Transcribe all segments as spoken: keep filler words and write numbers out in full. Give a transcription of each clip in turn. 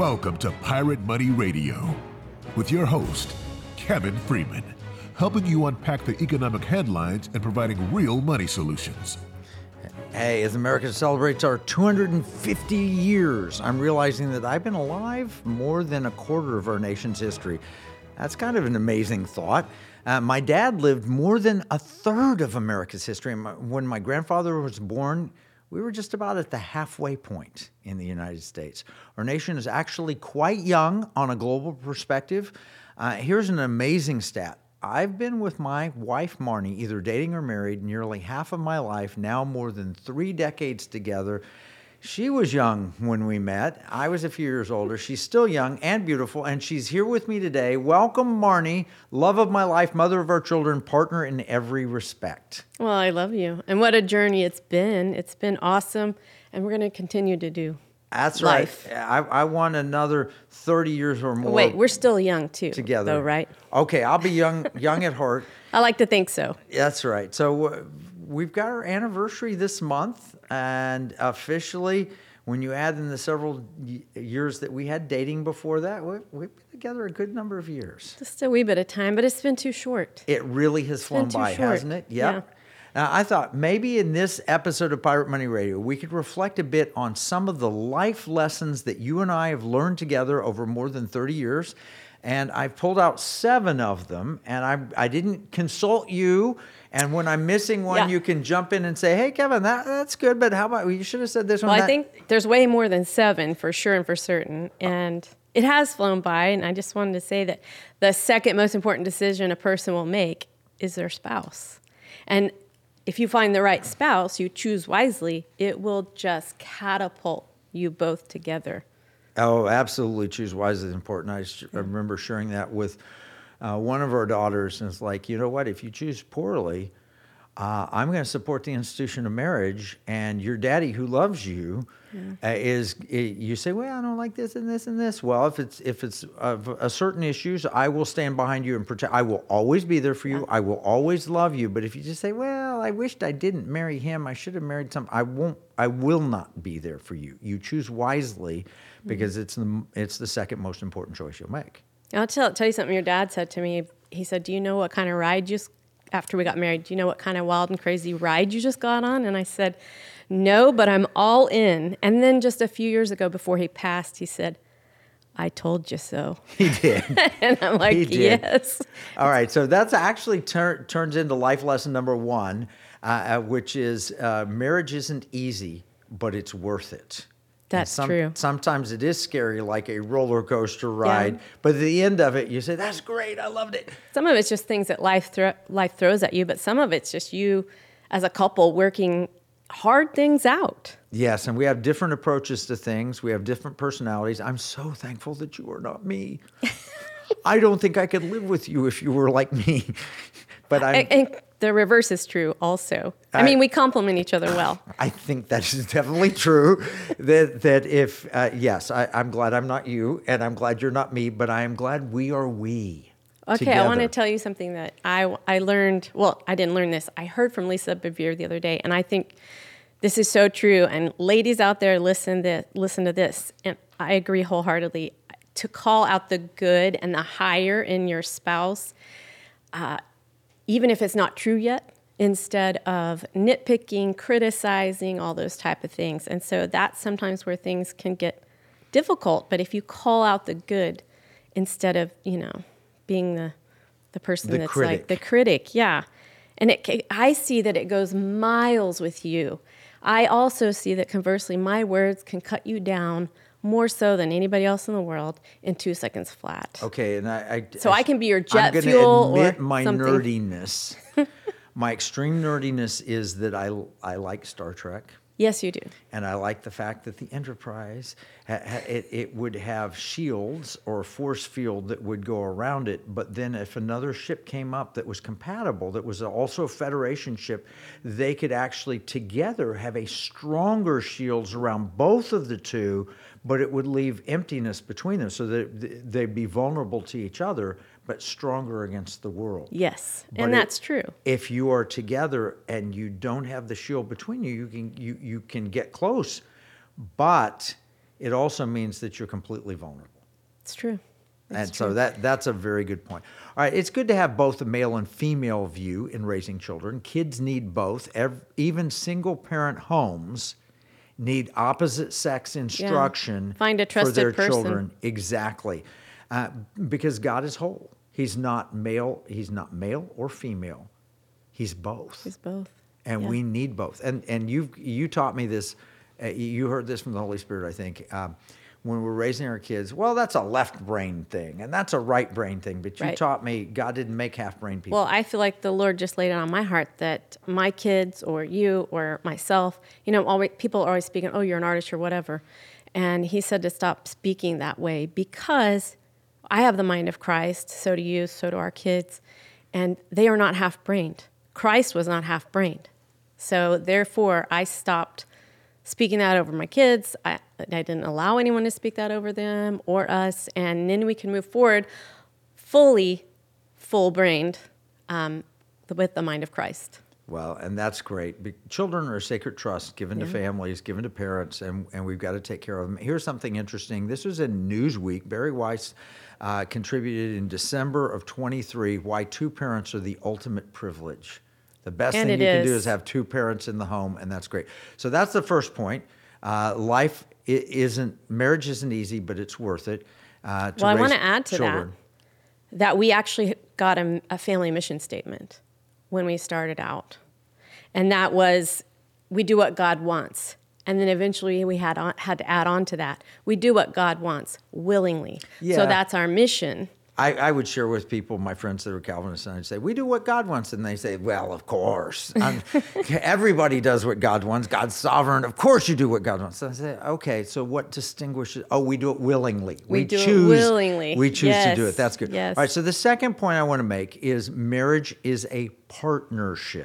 Welcome to Pirate Money Radio with your host, Kevin Freeman, helping you unpack the economic headlines and providing real money solutions. Hey, as America celebrates our two hundred fifty years, I'm realizing that I've been alive more than a quarter of our nation's history. That's kind of an amazing thought. Uh, my dad lived more than a third of America's history. And my, when my grandfather was born, we were just about at the halfway point in the United States. Our nation is actually quite young on a global perspective. Uh, here's an amazing stat. I've been with my wife, Marnie, either dating or married, nearly half of my life, now more than three decades together. She was young when we met. I was a few years older. She's still young and beautiful, and she's here with me today. Welcome, Marnie, love of my life, mother of our children, partner in every respect. Well, I love you. And what a journey it's been. It's been awesome, and we're going to continue to do That's life. right. I, I want another thirty years or more. Wait, we're still young, too. Together. Though, right? Okay, I'll be young, young at heart. I like to think so. That's right. So uh, we've got our anniversary this month, and officially, when you add in the several y- years that we had dating before that, we, we've been together a good number of years. Just a wee bit of time, but it's been too short. It really has flown too by, short. hasn't it? Yep. Yeah. Now, I thought maybe in this episode of Pirate Money Radio, we could reflect a bit on some of the life lessons that you and I have learned together over more than thirty years. And I've pulled out seven of them, and I I didn't consult you. And when I'm missing one, Yeah. you can jump in and say, hey, Kevin, that, that's good, but how about, you should have said this one. Well, that. I think there's way more than seven, for sure and for certain. And it has flown by, and I just wanted to say that the second most important decision a person will make is their spouse. And if you find the right spouse, you choose wisely, it will just catapult you both together. Oh, absolutely. Choose wisely is important. I, sh- I remember sharing that with uh, one of our daughters, and it's like, you know what? If you choose poorly, uh, I'm going to support the institution of marriage, and your daddy who loves you yeah. uh, is. Uh, you say, well, I don't like this and this and this. Well, if it's if it's of a certain issues, I will stand behind you and protect. I will always be there for you. Yeah. I will always love you. But if you just say, well, I wished I didn't marry him, I should have married some. I won't. I will not be there for you. You choose wisely. Because it's the it's the second most important choice you'll make. I'll tell tell you something your dad said to me. He said, do you know what kind of ride you, after we got married, do you know what kind of wild and crazy ride you just got on? And I said, no, but I'm all in. And then just a few years ago before he passed, he said, I told you so. He did. And I'm like, he did. yes. All right, so that's actually tur- turns into life lesson number one, uh, which is uh, marriage isn't easy, but it's worth it. That's some, true. Sometimes it is scary, like a roller coaster ride. Yeah. But at the end of it, you say, that's great. I loved it. Some of it's just things that life thro- life throws at you, but some of it's just you as a couple working hard things out. Yes, and we have different approaches to things. We have different personalities. I'm so thankful that you are not me. I don't think I could live with you if you were like me. But I'm... And, and the reverse is true also. I, I mean, we complement each other well. I think that is definitely true. that that if, uh, yes, I, I'm glad I'm not you, and I'm glad you're not me, but I am glad we are we. Okay, together. I want to tell you something that I, I learned. Well, I didn't learn this. I heard from Lisa Bevere the other day, and I think this is so true. And ladies out there, listen to, listen to this. And I agree wholeheartedly. To call out the good and the higher in your spouse, uh, even if it's not true yet, instead of nitpicking, criticizing, all those type of things. And so that's sometimes where things can get difficult. But if you call out the good instead of, you know, being the the person the that's critic. like the critic, yeah. And it, I see that it goes miles with you. I also see that conversely, my words can cut you down more so than anybody else in the world in two seconds flat. Okay, and I, I so I, I can be your jet I'm fuel admit or my something. nerdiness. My extreme nerdiness is that I I like Star Trek. Yes, you do. And I like the fact that the Enterprise, ha, ha, it, it would have shields or a force field that would go around it. But then if another ship came up that was compatible, that was also a Federation ship, they could actually together have a stronger shields around both of the two, but it would leave emptiness between them so that they'd be vulnerable to each other, but stronger against the world. Yes, But and it- that's true. If you are together and you don't have the shield between you, you can you, you can get close, but it also means that you're completely vulnerable. It's true. It's and true. so that that's a very good point. All right, it's good to have both a male and female view in raising children. Kids need both. Ev- even single-parent homes need opposite-sex instruction Yeah. Find a for trusted their person. children. Exactly, uh, because God is whole. He's not male. He's not male or female. He's both. He's both. And Yeah. we need both. And and you you taught me this. Uh, you heard this from the Holy Spirit, I think. Um, when we're raising our kids, well, that's a left brain thing, and that's a right brain thing. But you Right. taught me God didn't make half brain people. Well, I feel like the Lord just laid it on my heart that my kids or you or myself, you know, always, people are always speaking, oh, you're an artist or whatever. And he said to stop speaking that way because I have the mind of Christ, so do you, so do our kids, and they are not half-brained. Christ was not half-brained. So therefore, I stopped speaking that over my kids. I, I didn't allow anyone to speak that over them or us, and then we can move forward fully full-brained um, with the mind of Christ. Well, and that's great. Be- Children are a sacred trust given to families, given to parents, and, and we've got to take care of them. Here's something interesting. This was in Newsweek. Barry Weiss uh, contributed in December of twenty-three why two parents are the ultimate privilege. The best And thing it you can do is. is have two parents in the home, and that's great. So that's the first point. Uh, life i- isn't, marriage isn't easy, but it's worth it. Uh, to Well, I raise want to add to children. that that we actually got a, a family mission statement when we started out. And that was, we do what God wants. And then eventually we had on, had to add on to that. We do what God wants willingly. Yeah. So that's our mission. I, I would share with people, my friends that are Calvinists, and I'd say, we do what God wants. And they say, well, of course. I'm, everybody does what God wants. God's sovereign. Of course you do what God wants. So I say, okay, so what distinguishes? Oh, we do it willingly. We do it choose, willingly. We choose to do Yes, it. That's good. yes. All right, so the second point I want to make is marriage is a partnership.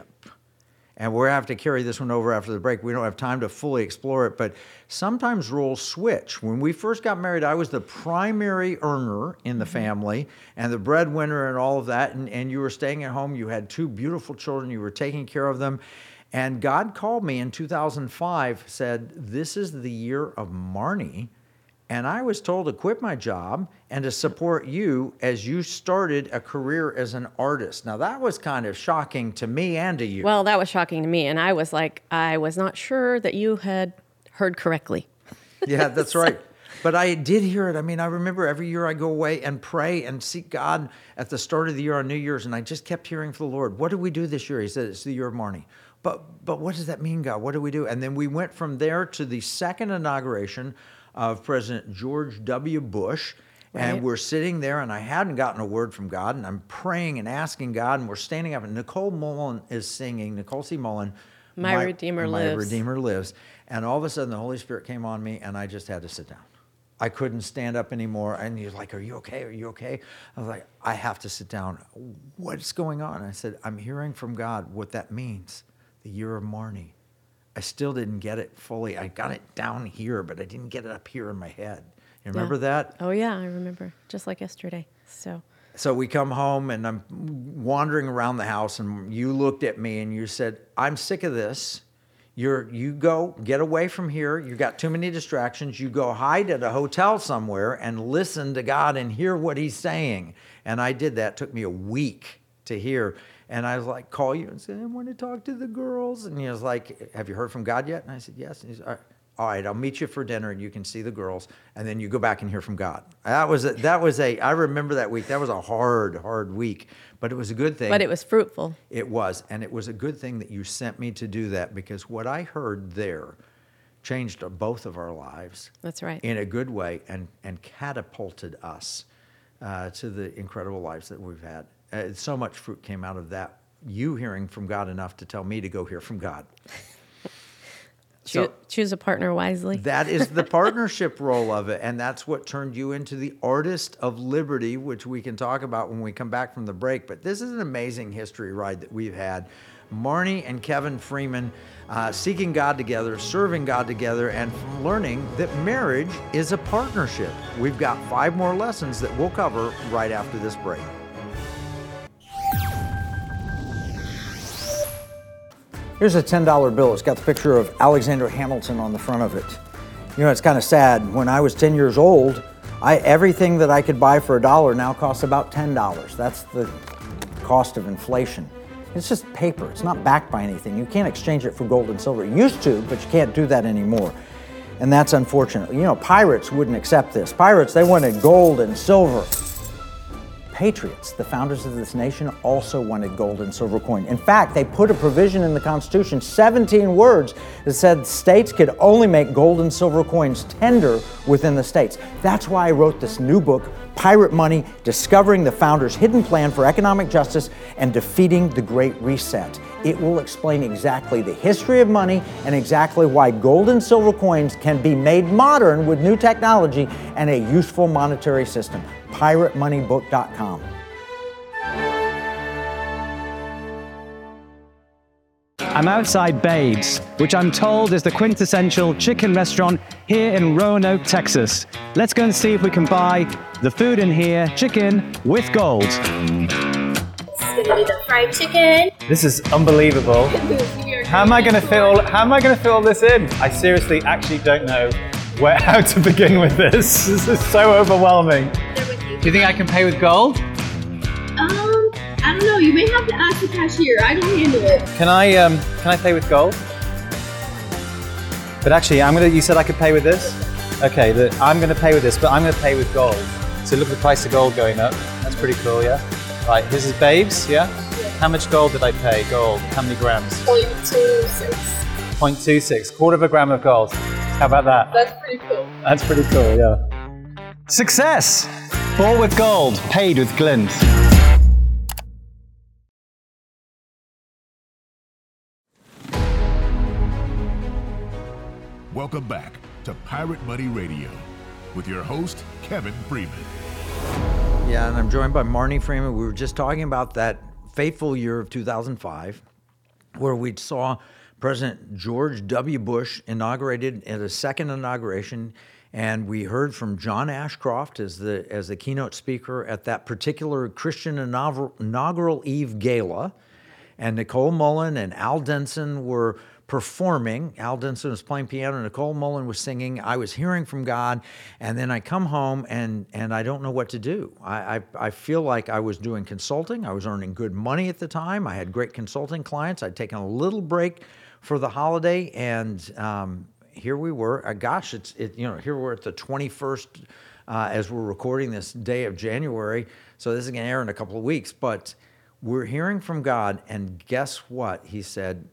And we're going to have to carry this one over after the break. We don't have time to fully explore it, but sometimes roles switch. When we first got married, I was the primary earner in the family and the breadwinner and all of that, and, and you were staying at home. You had two beautiful children. You were taking care of them. And God called me in two thousand five, said, this is the year of Marnie. And I was told to quit my job and to support you as you started a career as an artist. Now, that was kind of shocking to me and to you. Well, that was shocking to me. And I was like, I was not sure that you had heard correctly. Yeah, that's right. But I did hear it. I mean, I remember every year I go away and pray and seek God at the start of the year on New Year's, and I just kept hearing from the Lord, what do we do this year? He said, it's the year of Marnie. But but what does that mean, God? What do we do? And then we went from there to the second inauguration of President George W. Bush. And Right. we're sitting there, and I hadn't gotten a word from God, and I'm praying and asking God, and we're standing up, and Nicole Mullen is singing, Nicole C. Mullen, My Redeemer My Lives. Redeemer Lives. And all of a sudden, the Holy Spirit came on me, and I just had to sit down. I couldn't stand up anymore. And you're like, are you okay? Are you okay? I was like, I have to sit down. What's going on? I said, I'm hearing from God what that means, the year of Marnie. I still didn't get it fully. I got it down here, but I didn't get it up here in my head. You remember Yeah. that? Oh, yeah, I remember. Just like yesterday. So So we come home, and I'm wandering around the house, and you looked at me, and you said, I'm sick of this. You're, you go, get away from here. You got too many distractions. You go hide at a hotel somewhere and listen to God and hear what he's saying. And I did that. It took me a week to hear. And I was like, call you and say, I want to talk to the girls. And he was like, have you heard from God yet? And I said, yes. And he's all right. All right, I'll meet you for dinner, and you can see the girls, and then you go back and hear from God. That was a, that was a. I remember that week. That was a hard, hard week, but it was a good thing. but it was fruitful. It was, and it was a good thing that you sent me to do that, because what I heard there changed both of our lives. That's right. In a good way, and and catapulted us uh, to the incredible lives that we've had. Uh, so much fruit came out of that. You hearing from God enough to tell me to go hear from God. Choo- So- choose a partner wisely. That is the partnership role of it, and that's what turned you into the artist of liberty, which we can talk about when we come back from the break. But this is an amazing history ride that we've had. Marnie and Kevin Freeman uh, seeking God together, serving God together, and learning that marriage is a partnership. We've got five more lessons that we'll cover right after this break. Here's a ten dollar bill. It's got the picture of Alexander Hamilton on the front of it. You know, it's kind of sad. When I was ten years old, I, everything that I could buy for a dollar now costs about ten dollars. That's the cost of inflation. It's just paper. It's not backed by anything. You can't exchange it for gold and silver. You used to, but you can't do that anymore. And that's unfortunate. You know, pirates wouldn't accept this. Pirates, they wanted gold and silver. Patriots, the founders of this nation, also wanted gold and silver coin. In fact, they put a provision in the Constitution, seventeen words, that said states could only make gold and silver coins tender within the states. That's why I wrote this new book, Pirate Money, Discovering the Founders' Hidden Plan for Economic Justice and Defeating the Great Reset. It will explain exactly the history of money and exactly why gold and silver coins can be made modern with new technology and a useful monetary system. pirate money book dot com. I'm outside Babe's, which I'm told is the quintessential chicken restaurant here in Roanoke, Texas. Let's go and see if we can buy the food in here, chicken with gold. This is gonna be the fried chicken. This is unbelievable. How am I going to fit all? How am I going to fit all this in? I seriously, actually don't know where how to begin with this. This is so overwhelming. Do you think I can pay with gold? Um, I don't know. You may have to ask the cashier. I don't handle it. Can I um can I pay with gold? But actually, I'm gonna. You said I could pay with this. Okay, the, I'm gonna pay with this, but I'm gonna pay with gold. So look at the price of gold going up. That's pretty cool, yeah. Right, this is Babes, yeah. Yeah. How much gold did I pay? Gold. How many grams? zero point two six. zero point two six. Quarter of a gram of gold. How about that? That's pretty cool. That's pretty cool, yeah. Success! Bought with gold, paid with glint. Welcome back to Pirate Money Radio with your host, Kevin Freeman. Yeah, and I'm joined by Marnie Freeman. We were just talking about that fateful year of two thousand five, where we saw President George W. Bush inaugurated at a second inauguration, and we heard from John Ashcroft as the as the keynote speaker at that particular Christian inaugural, inaugural Eve gala, and Nicole Mullen and Al Denson were performing. Al Denson was playing piano, Nicole Mullen was singing. I was hearing from God, and then I come home and and I don't know what to do. I, I I feel like I was doing consulting. I was earning good money at the time. I had great consulting clients. I'd taken a little break for the holiday, and um, here we were. Uh, gosh, it's it you know here we're at the twenty-first uh, as we're recording this day of January. So this is going to air in a couple of weeks, but we're hearing from God, and guess what? He said,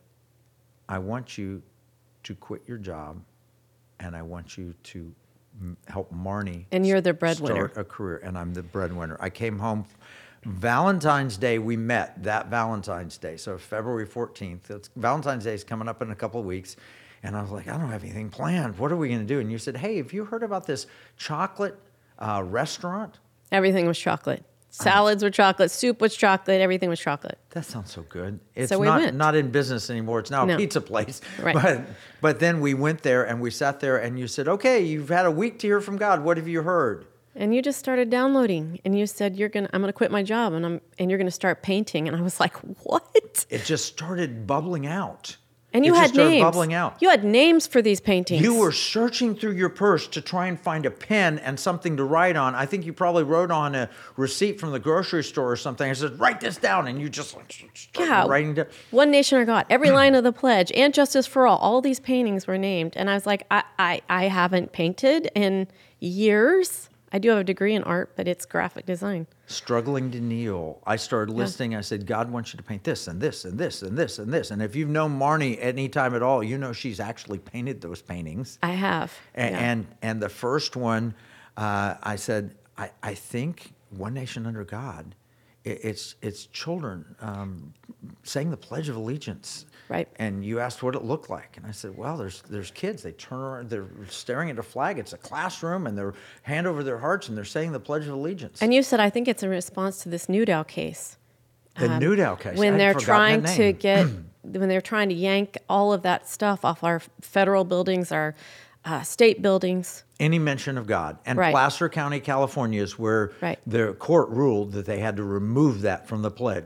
I want you to quit your job, and I want you to m- help Marnie. And you're the breadwinner. Start a career, and I'm the breadwinner. I came home Valentine's Day. We met that Valentine's Day, so February fourteenth. It's, Valentine's Day is coming up in a couple of weeks, and I was like, I don't have anything planned. What are we going to do? And you said, hey, have you heard about this chocolate uh, restaurant? Everything was chocolate. Salads were chocolate, soup was chocolate, everything was chocolate. That sounds so good. It's So we not, went. not in business anymore. It's now a No. pizza place. Right. But but then we went there and we sat there and you said, okay, you've had a week to hear from God. What have you heard? And you just started downloading, and you said, "You're gonna, I'm gonna quit my job, and I'm, and you're gonna start painting." And I was like, "What?" It just started bubbling out. And you it had just started names. bubbling out. You had names for these paintings. You were searching through your purse to try and find a pen and something to write on. I think you probably wrote on a receipt from the grocery store or something. I said, write this down. And you just like started Yeah. writing down. One Nation Under God, every line of the pledge, and Justice for All. All these paintings were named, and I was like, I, I, I haven't painted in years. I do have a degree in art, but it's graphic design. Struggling to kneel. I started listening. I said, God wants you to paint this and this and this and this and this. And if you've known Marnie any time at all, you know she's actually painted those paintings. I have. And yeah. and, and the first one, uh, I said, I, I think One Nation Under God, it, it's it's children um, saying the Pledge of Allegiance. Right. And you asked what it looked like. And I said, well, there's there's kids. They turn around, they're staring at a flag. It's a classroom, and they're hand over their hearts, and they're saying the Pledge of Allegiance. And you said, I think it's a response to this Newdow case. The Um, Newdow case. When I'd they're forgotten trying that to name. get, when they're trying to yank all of that stuff off our federal buildings, our uh, state buildings. Any mention of God. And Right. Placer County, California is where Right. the court ruled that they had to remove that from the pledge.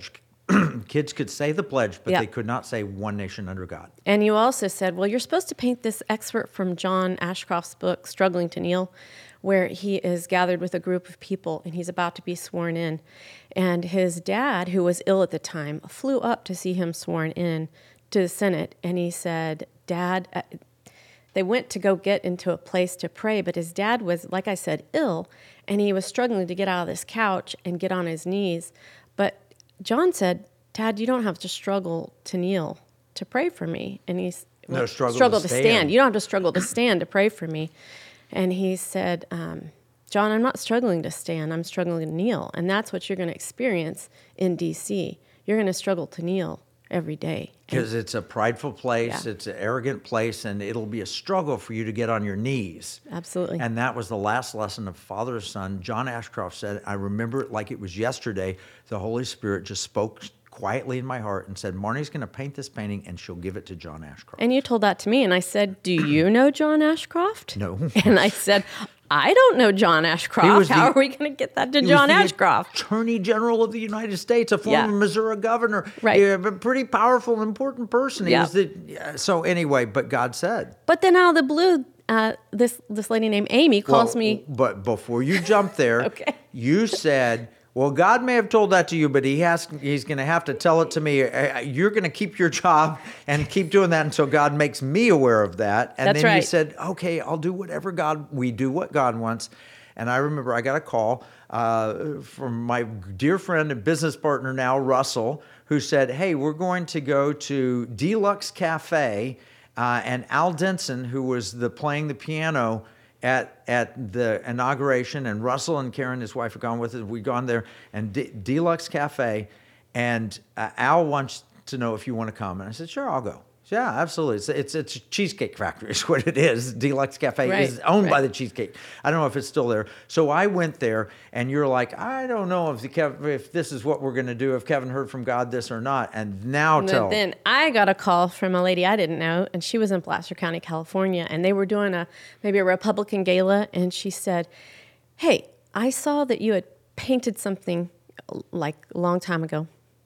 kids could say the pledge, but Yeah. they could not say one nation under God. And you also said, well, you're supposed to paint this excerpt from John Ashcroft's book, Struggling to Kneel, where he is gathered with a group of people and he's about to be sworn in. And his dad, who was ill at the time, flew up to see him sworn in to the Senate. And he said, Dad, uh, they went to go get into a place to pray, but his dad was, like I said, ill, and he was struggling to get out of this couch and get on his knees. But John said, Dad, you don't have to struggle to kneel to pray for me. And he's No, struggle to struggle to stand. stand. You don't have to struggle to stand to pray for me. And he said, um, John, I'm not struggling to stand. I'm struggling to kneel. And that's what you're going to experience in D C. You're going to struggle to kneel every day. Because it's a prideful place, Yeah. it's an arrogant place, and it'll be a struggle for you to get on your knees. Absolutely. And that was the last lesson of Father and Son. John Ashcroft said, I remember it like it was yesterday. The Holy Spirit just spoke quietly in my heart and said, Marnie's going to paint this painting and she'll give it to John Ashcroft. And you told that to me, and I said, do you know John Ashcroft? No. And I said, I don't know John Ashcroft. was How the- are we going to get that to He was John the Ashcroft? Attorney General of the United States, a former Yeah. Missouri governor. Right. Yeah, a pretty powerful, important person. He Yeah. was the, yeah, so anyway, but God said. But then out of the blue, uh, this this lady named Amy calls Well, me. But before you jump there, Okay. you said, well, God may have told that to you, but he has, he's going to have to tell it to me. Uh, You're going to keep your job and keep doing that until God makes me aware of that. And That's then you right. said, okay, I'll do whatever God, we do what God wants. And I remember I got a call uh, from my dear friend and business partner now, Russell, who said, hey, we're going to go to Deluxe Cafe. Uh, and Al Denson, who was the playing the piano at at the inauguration, and Russell and Karen, his wife, had gone with us. We'd gone there, and D- Deluxe Cafe, and uh, Al wants to know if you want to come. And I said, sure, I'll go. Yeah, absolutely. It's it's, it's a Cheesecake Factory is what it is. Deluxe Cafe Right, is owned by right. the Cheesecake. I don't know if it's still there. So I went there, and you're like, I don't know if the Kev, if this is what we're going to do, if Kevin heard from God this or not. And now And tell. then I got a call from a lady I didn't know, and she was in Placer County, California, and they were doing a maybe a Republican gala, and she said, hey, I saw that you had painted something like a long time ago.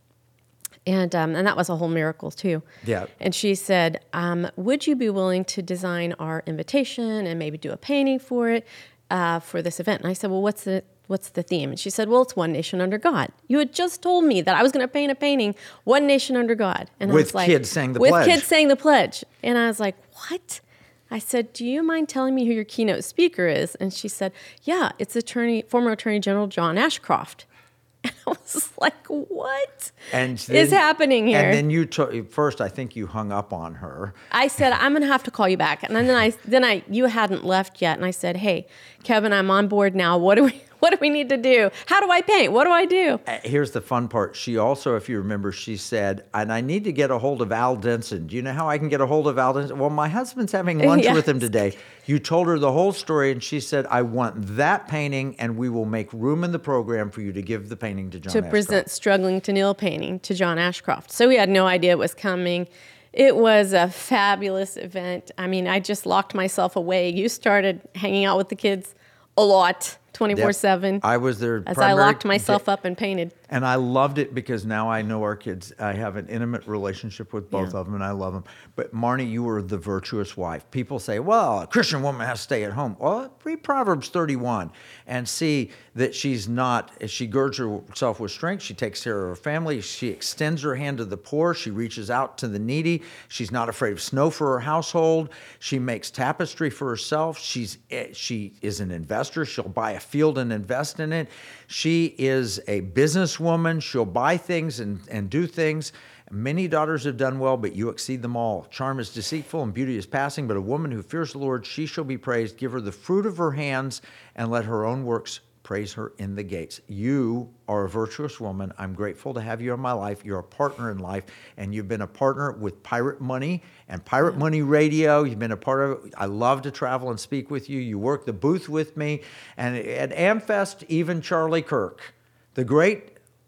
And um, and that was a whole miracle, too. Yeah. And she said, um, would you be willing to design our invitation and maybe do a painting for it uh, for this event? And I said, well, what's the what's the theme? And she said, well, it's One Nation Under God. You had just told me that I was going to paint a painting, One Nation Under God. And I With was like, kids saying the with pledge. kids saying the pledge. And I was like, what? I said, do you mind telling me who your keynote speaker is? And she said, yeah, it's attorney, former Attorney General John Ashcroft. And I was like, what And is then- happening here? And then you to, first, I think you hung up on her. I said, I'm going to have to call you back. And then I, then I, you hadn't left yet. And I said, hey, Kevin, I'm on board now. What do we, what do we need to do? How do I paint? What do I do? Uh, Here's the fun part. She also, if you remember, she said, and I need to get a hold of Al Denson. Do you know how I can get a hold of Al Denson? Well, my husband's having lunch Yes. with him today. You told her the whole story, and she said, I want that painting, and we will make room in the program for you to give the painting to John To Ashcroft. present Struggling to Kneel painting to John Ashcroft. So we had no idea it was coming. It was a fabulous event. I mean, I just locked myself away. You started hanging out with the kids a lot, twenty-four seven. I was there. As I primary- locked myself up and painted. And I loved it because now I know our kids. I have an intimate relationship with both Yeah. of them, and I love them. But Marnie, you were the virtuous wife. People say, well, a Christian woman has to stay at home. Well, read Proverbs thirty-one and see that she's not, she girds herself with strength. She takes care of her family. She extends her hand to the poor. She reaches out to the needy. She's not afraid of snow for her household. She makes tapestry for herself. She's She is an investor. She'll buy a field and invest in it. She is a businesswoman. She'll buy things and, and do things. Many daughters have done well, but you exceed them all. Charm is deceitful and beauty is passing, but a woman who fears the Lord, she shall be praised. Give her the fruit of her hands and let her own works praise her in the gates. You are a virtuous woman. I'm grateful to have you in my life. You're a partner in life, and you've been a partner with Pirate Money and Pirate Money Radio. You've been a part of it. I love to travel and speak with you. You work the booth with me. And at AmFest, even Charlie Kirk, the great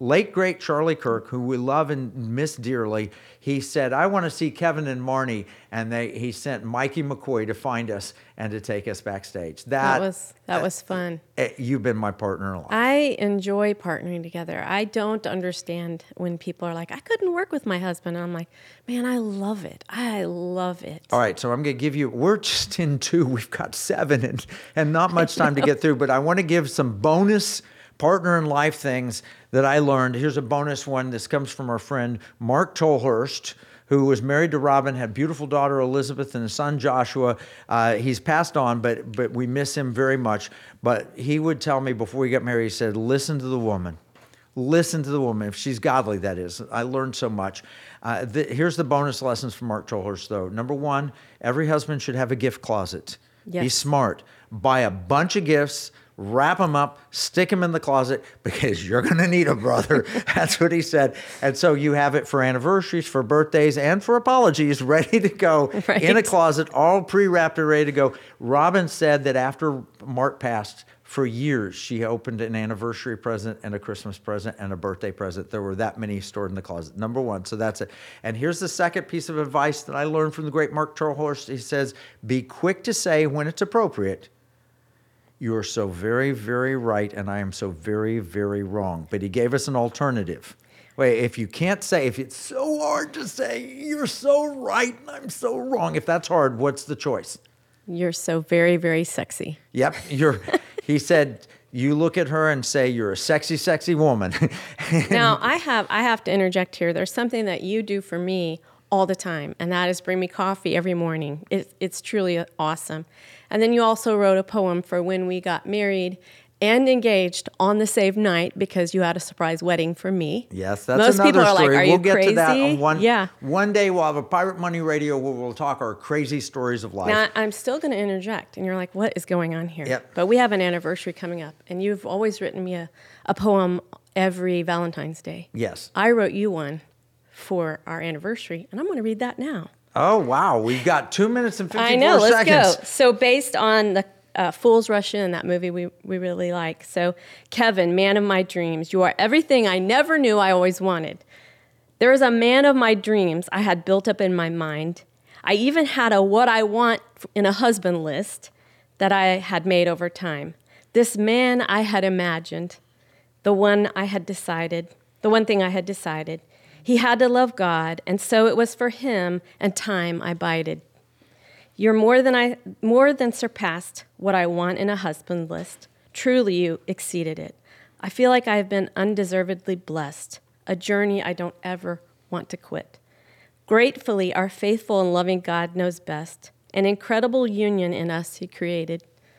late great Charlie Kirk, who we love and miss dearly, he said, I want to see Kevin and Marnie. And they he sent Mikey McCoy to find us and to take us backstage. That, That was that was fun. uh, you've been my partner in life. I enjoy partnering together. I don't understand when people are like, I couldn't work with my husband. And I'm like, man, I love it. I love it. All right, so I'm going to give you, we're just in two. We've got seven and, and not much time to get through, but I want to give some bonus partner in life things that I learned. Here's a bonus one. This comes from our friend Mark Tolhurst, who was married to Robin, had a beautiful daughter Elizabeth and a son Joshua. Uh, he's passed on, but but we miss him very much. But he would tell me before we got married, he said, listen to the woman. Listen to the woman, if she's godly, that is. I learned so much. Uh, the, here's the bonus lessons from Mark Tolhurst, though. Number one, every husband should have a gift closet. Yes. Be smart. Buy a bunch of gifts, wrap them up, stick them in the closet, because you're going to need a brother. That's what he said. And so you have it for anniversaries, for birthdays, and for apologies, ready to go Right. in a closet, all pre-wrapped and ready to go. Robin said that after Mark passed, for years, she opened an anniversary present and a Christmas present and a birthday present. There were that many stored in the closet. Number one, so that's it. And here's the second piece of advice that I learned from the great Mark Tolhurst. He says, be quick to say when it's appropriate, you are so very, very right, and I am so very, very wrong. But he gave us an alternative. Wait, if you can't say, if it's so hard to say, you're so right and I'm so wrong, if that's hard, what's the choice? You're so very, very sexy. Yep, you're. He said, you look at her and say, you're a sexy, sexy woman. Now, I have I have to interject here. There's something that you do for me all the time, and that is bring me coffee every morning. It, it's truly awesome. And then you also wrote a poem for when we got married and engaged on the same night, because you had a surprise wedding for me. Yes, that's Most another people are story. like, are we'll you get crazy? to that on one. Yeah. One day we'll have a Pirate Money Radio where we'll talk our crazy stories of life. Now, I'm still going to interject, and you're like, what is going on here? Yep. But we have an anniversary coming up, and you've always written me a, a poem every Valentine's Day. Yes. I wrote you one for our anniversary, and I'm going to read that now. Oh, wow. We've got two minutes and fifty-four I know, let's seconds. go. So based on the uh, Fools Rush In, that movie we, we really like. So, Kevin, man of my dreams, you are everything I never knew I always wanted. There is a man of my dreams I had built up in my mind. I even had a what I want in a husband list that I had made over time. This man I had imagined, the one I had decided, the one thing I had decided. He had to love God, and so it was for him and time I bided. You're more than I more than surpassed what I want in a husband list. Truly, you exceeded it. I feel like I have been undeservedly blessed, a journey I don't ever want to quit. Gratefully, our faithful and loving God knows best, an incredible union in us he created.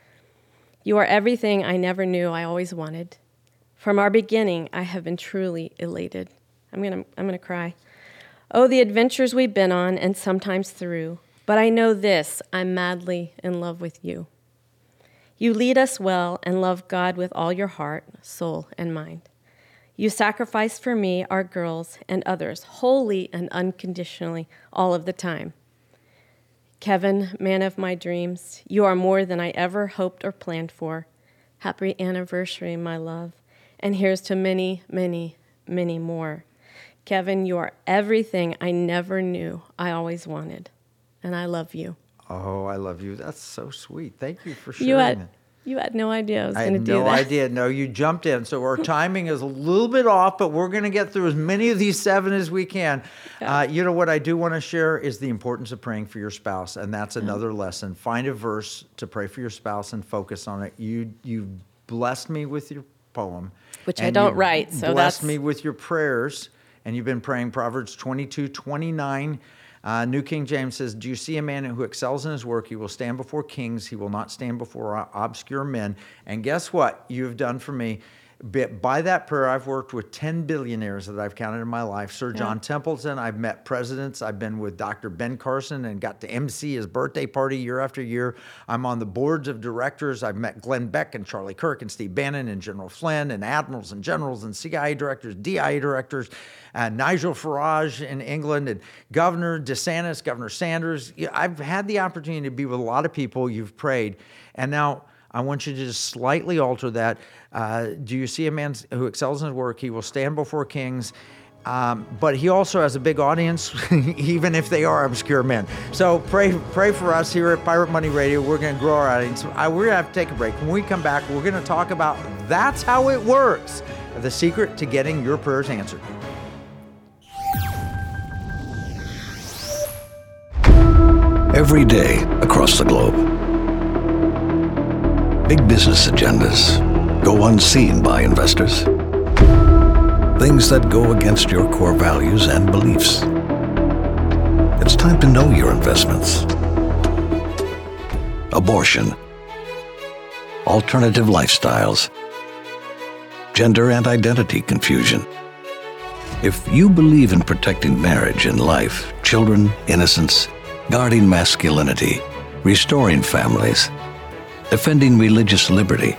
You are everything I never knew I always wanted. From our beginning, I have been truly elated. I'm gonna, I'm gonna cry. Oh, the adventures we've been on and sometimes through. But I know this, I'm madly in love with you. You lead us well and love God with all your heart, soul, and mind. You sacrifice for me, our girls, and others, wholly and unconditionally, all of the time. Kevin, man of my dreams, you are more than I ever hoped or planned for. Happy anniversary, my love. And here's to many, many, many more. Kevin, you are everything I never knew I always wanted. And I love you. Oh, I love you. That's so sweet. Thank you for sharing You had, that. you had no idea I was I going to had do no that. idea. No, you jumped in. So our timing is a little bit off, but we're going to get through as many of these seven as we can. Yeah. Uh, you know what I do want to share is the importance of praying for your spouse, and that's another lesson. Find a verse to pray for your spouse and focus on it. You you blessed me with your poem, Which I and don't you write, so blessed that's- me with your prayers, and you've been praying Proverbs twenty-two twenty-nine. Uh, New King James says, do you see a man who excels in his work? He will stand before kings. He will not stand before obscure men. And guess what you've done for me? By that prayer, I've worked with ten billionaires that I've counted in my life. Sir John Yeah. Templeton, I've met presidents. I've been with Doctor Ben Carson and got to M C his birthday party year after year. I'm on the boards of directors. I've met Glenn Beck and Charlie Kirk and Steve Bannon and General Flynn and admirals and generals and C I A directors, D I A directors, and Nigel Farage in England and Governor DeSantis, Governor Sanders. I've had the opportunity to be with a lot of people. You've prayed. And now I want you to just slightly alter that. Uh, do you see a man who excels in his work? He will stand before kings. Um, but he also has a big audience, even if they are obscure men. So pray pray for us here at Pirate Money Radio. We're going to grow our audience. I, we're going to have to take a break. When we come back, we're going to talk about that's how it works, the secret to getting your prayers answered. Every day across the globe, big business agendas go unseen by investors. Things that go against your core values and beliefs. It's time to know your investments. Abortion, alternative lifestyles, gender and identity confusion. If you believe in protecting marriage and life, children, innocence, guarding masculinity, restoring families, defending religious liberty,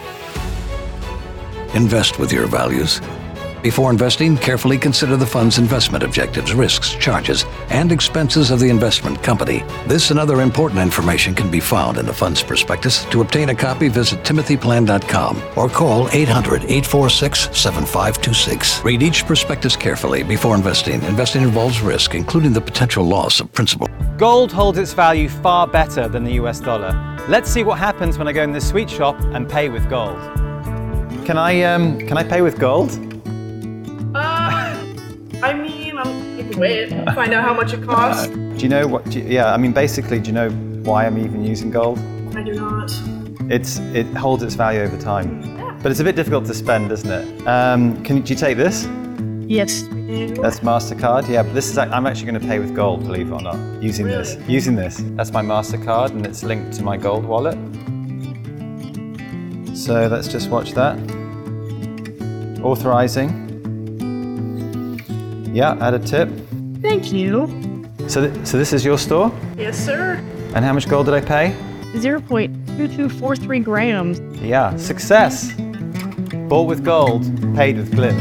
invest with your values. Before investing, carefully consider the fund's investment objectives, risks, charges, and expenses of the investment company. This and other important information can be found in the fund's prospectus. To obtain a copy, visit timothy plan dot com or call eight hundred, eight four six, seven five two six. Read each prospectus carefully before investing. Investing involves risk, including the potential loss of principal. Gold holds its value far better than the U S dollar. Let's see what happens when I go in the sweet shop and pay with gold. Can I, um, can I pay with gold? Uh, I mean, I'm, you can wait, find out how much it costs. Uh, do you know what, do you, yeah, I mean, basically, do you know why I'm even using gold? I do not. It's, it holds its value over time. Yeah. But it's a bit difficult to spend, isn't it? Um, can, do you take this? Yes. That's MasterCard, yeah, but this is, I'm actually going to pay with gold, believe it or not, using Really? this. Using this. That's my MasterCard and it's linked to my gold wallet. So let's just watch that. Authorizing. Yeah, add a tip. Thank you. So, th- so this is your store? Yes, sir. And how much gold did I pay? zero point two two four three grams. Yeah, success. Bought with gold, paid with glint.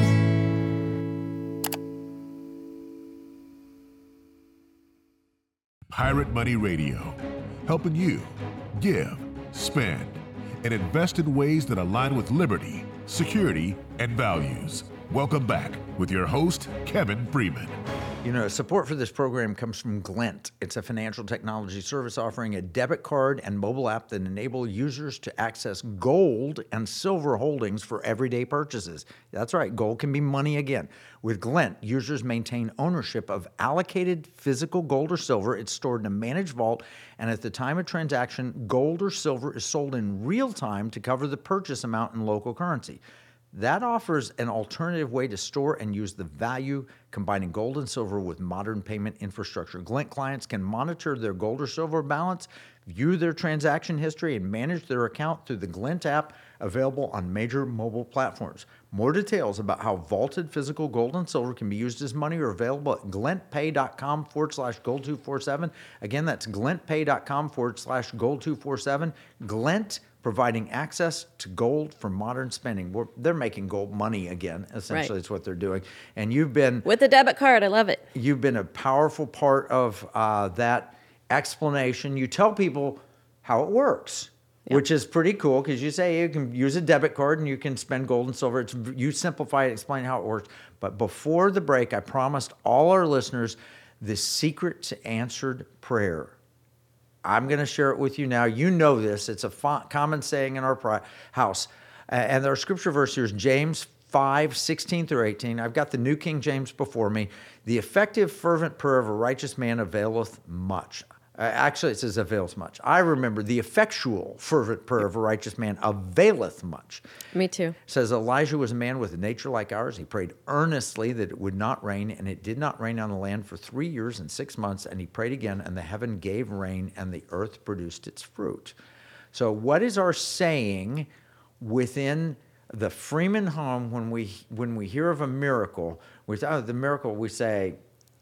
Pirate Money Radio, helping you give, spend, and invest in ways that align with liberty, security, and values. Welcome back with your host, Kevin Freeman. You know, support for this program comes from Glint. It's a financial technology service offering a debit card and mobile app that enable users to access gold and silver holdings for everyday purchases. That's right, gold can be money again. With Glint, users maintain ownership of allocated physical gold or silver. It's stored in a managed vault, and at the time of transaction, gold or silver is sold in real time to cover the purchase amount in local currency. That offers an alternative way to store and use the value, combining gold and silver with modern payment infrastructure. Glint clients can monitor their gold or silver balance, view their transaction history, and manage their account through the Glint app, available on major mobile platforms. More details about how vaulted physical gold and silver can be used as money are available at glintpay.com forward slash gold 247. Again, that's glintpay.com forward slash gold 247. Glint, providing access to gold for modern spending. We're, they're making gold money again, essentially. Right. Is what they're doing. And you've been... With the debit card, I love it. You've been a powerful part of uh, that explanation. You tell people how it works, yep. which is pretty cool, because you say you can use a debit card and you can spend gold and silver. It's, you simplify it, explain how it works. But before the break, I promised all our listeners the secret to answered prayer. I'm going to share it with you now. You know this. It's a fo- common saying in our pri- house. Uh, and our scripture verse here is James five, sixteen through eighteen. I've got the New King James before me. The effective, fervent prayer of a righteous man availeth much. Uh, actually, it says avails much. I remember the effectual, fervent prayer of a righteous man availeth much. Me too. It says Elijah was a man with a nature like ours. He prayed earnestly that it would not rain, and it did not rain on the land for three years and six months. And he prayed again, and the heaven gave rain, and the earth produced its fruit. So what is our saying within the Freeman home when we when we hear of a miracle? Without the miracle, we say,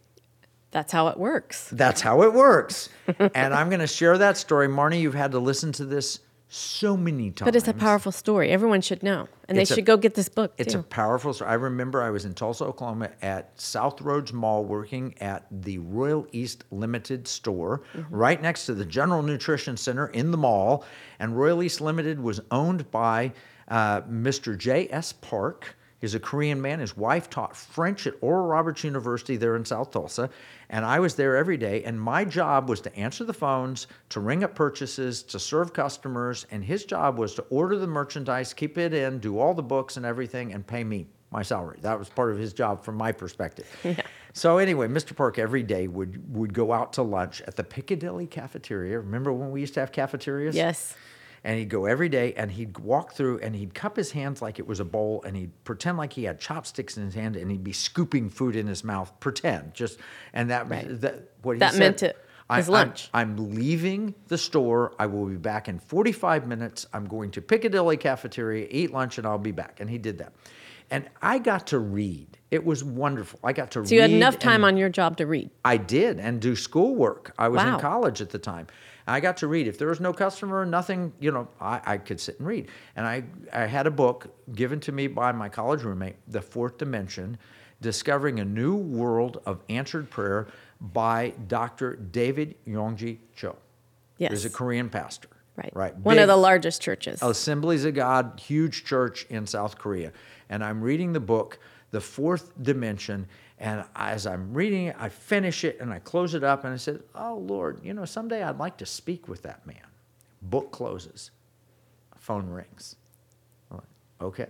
that's how it works. That's how it works. And I'm going to share that story. Marnie, you've had to listen to this so many times. But it's a powerful story. Everyone should know. And they It's a- should go get this book, It's too. a powerful story. I remember I was in Tulsa, Oklahoma at South Roads Mall working at the Royal East Limited store right next to the General Nutrition Center in the mall. And Royal East Limited was owned by uh, Mister J S Park. He's a Korean man. His wife taught French at Oral Roberts University there in South Tulsa. And I was there every day. And my job was to answer the phones, to ring up purchases, to serve customers. And his job was to order the merchandise, keep it in, do all the books and everything, and pay me my salary. That was part of his job from my perspective. Yeah. So anyway, Mister Park every day would, would go out to lunch at the Piccadilly cafeteria. Remember when we used to have cafeterias? Yes. And he'd go every day and he'd walk through and he'd cup his hands like it was a bowl and he'd pretend like he had chopsticks in his hand and he'd be scooping food in his mouth. Pretend. Just and that Right. was that what he That said. meant it was I, lunch. I'm, I'm leaving the store. I will be back in forty-five minutes. I'm going to Piccadilly Cafeteria, eat lunch, and I'll be back. And he did that. And I got to read. It was wonderful. I got to read. So you had enough time and- on your job to read. I did, and do schoolwork. I was Wow. in college at the time. I got to read. If there was no customer, nothing, you know, I, I could sit and read. And I, I had a book given to me by my college roommate, The Fourth Dimension, Discovering a New World of Answered Prayer by Doctor David Yonggi Cho. Yes. He's a Korean pastor. Right. Right. One Big- of the largest churches. Assemblies of God, huge church in South Korea. And I'm reading the book, The Fourth Dimension, and as I'm reading it, I finish it and I close it up and I said, oh, Lord, you know, someday I'd like to speak with that man. Book closes. Phone rings. I'm like, okay.